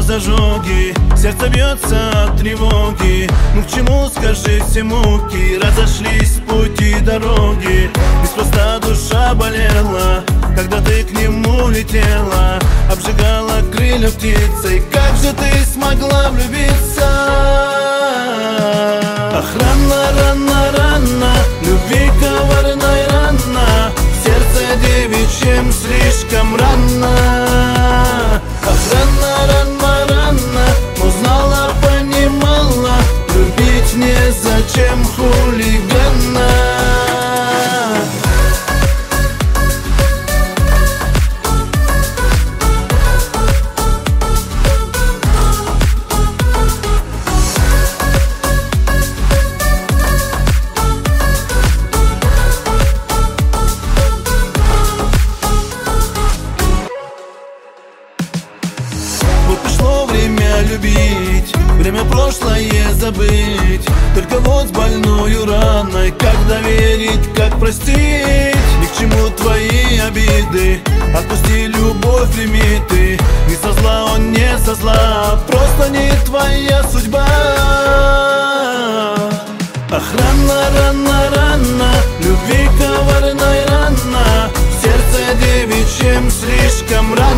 слез ожоги, сердце бьется от тревоги. Ну к чему, скажи, все муки, разошлись пути дороги. Неспроста душа болела, когда ты к нему летела, обжигала крылья птицей. Как же ты смогла влюбиться? Ах, рано, рано, рано, любви коварной рано, сердце девичьем слишком рано. Ах, рано, рано, рано, узнала, понимала, любить незачем хулигана. Вот пришло время любить, время прошлое забыть. Только вот с больною раной, как доверить, как простить? Ни к чему твои обиды, отпусти любовь, прими ты. Не со зла он, не со зла, просто не твоя судьба. Ах, рано, рано, рано, любви коварной рано, сердце девичьем слишком рано.